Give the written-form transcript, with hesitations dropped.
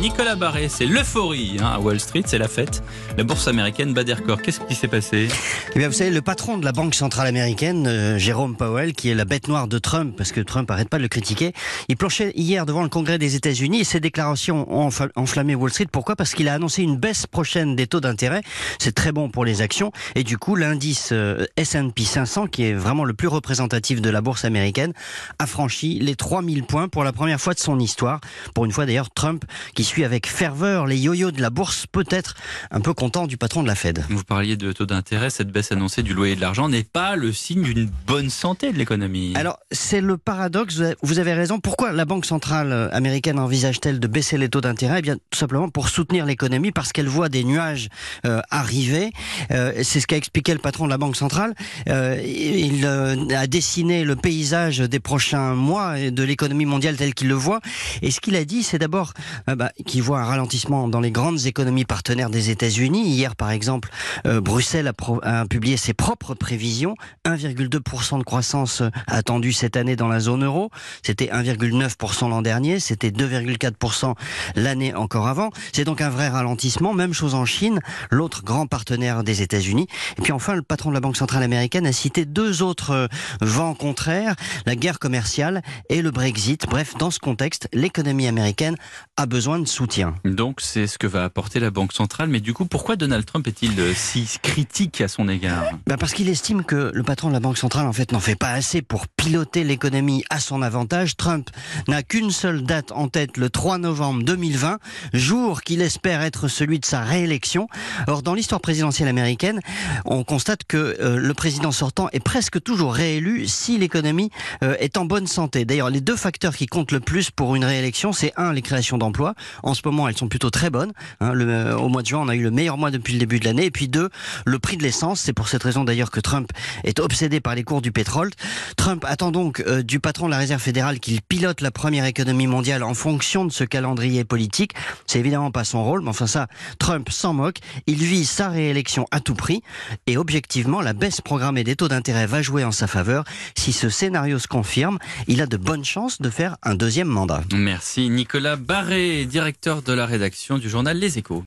Nicolas Barré, c'est l'euphorie à Wall Street, c'est la fête. La bourse américaine bat des records. Qu'est-ce qui s'est passé ? Eh bien, vous savez, le patron de la Banque centrale américaine, Jérôme Powell, qui est la bête noire de Trump, parce que Trump arrête pas de le critiquer, il planchait hier devant le Congrès des États-Unis et ses déclarations ont enflammé Wall Street. Pourquoi ? Parce qu'il a annoncé une baisse prochaine des taux d'intérêt. C'est très bon pour les actions. Et du coup, l'indice S&P 500, qui est vraiment le plus représentatif de la bourse américaine, a franchi les 3000 points pour la première fois de son histoire. Pour une fois d'ailleurs, Trump, qui suit avec ferveur les yo-yo de la bourse, peut être un peu content du patron de la Fed. Vous parliez de taux d'intérêt, cette baisse annoncée du loyer de l'argent n'est pas le signe d'une bonne santé de l'économie. Alors, c'est le paradoxe, vous avez raison. Pourquoi la Banque centrale américaine envisage-t-elle de baisser les taux d'intérêt ? Eh bien, tout simplement pour soutenir l'économie, parce qu'elle voit des nuages arriver. C'est ce qu'a expliqué le patron de la Banque centrale. Il a dessiné le paysage des prochains mois et de l'économie mondiale telle qu'il le voit. Et ce qu'il a dit, c'est d'abord qu'il voit un ralentissement dans les grandes économies partenaires des États-Unis. Hier, par exemple, Bruxelles a publié ses propres prévisions. 1,2% de croissance attendue cette année dans la zone euro. C'était 1,9% l'an dernier. C'était 2,4% l'année encore avant. C'est donc un vrai ralentissement. Même chose en Chine, l'autre grand partenaire des États-Unis. Et puis enfin, le patron de la Banque centrale américaine a cité deux autres vents contraires, la guerre commerciale et le Brexit. Bref, dans ce contexte, l'économie américaine a besoin de soutien. Donc c'est ce que va apporter la Banque centrale. Mais du coup, pourquoi Donald Trump est-il si critique à son égard ? Parce qu'il estime que le patron de la Banque centrale, en fait, n'en fait pas assez pour piloter l'économie à son avantage. Trump n'a qu'une seule date en tête, le 3 novembre 2020, jour qu'il espère être celui de sa réélection. Or, dans l'histoire présidentielle américaine, on constate que le président sortant est presque toujours réélu si l'économie est en bonne santé. D'ailleurs, les deux facteurs qui comptent le plus pour une réélection, c'est les créations d'emplois. En ce moment, elles sont plutôt très bonnes. Au mois de juin, on a eu le meilleur mois depuis le début de l'année. Et puis le prix de l'essence. C'est pour cette raison d'ailleurs que Trump est obsédé par les cours du pétrole. Trump attend donc du patron de la Réserve fédérale qu'il pilote la première économie mondiale en fonction de ce calendrier politique. C'est évidemment pas son rôle, mais enfin ça, Trump s'en moque. Il vise sa réélection à tout prix. Et objectivement, la baisse programmée des taux d'intérêt va jouer en sa faveur. Si ce scénario se confirme, il a de bonnes chances de faire un deuxième mandat. Merci Nicolas Barré, directeur de la rédaction du journal Les Échos.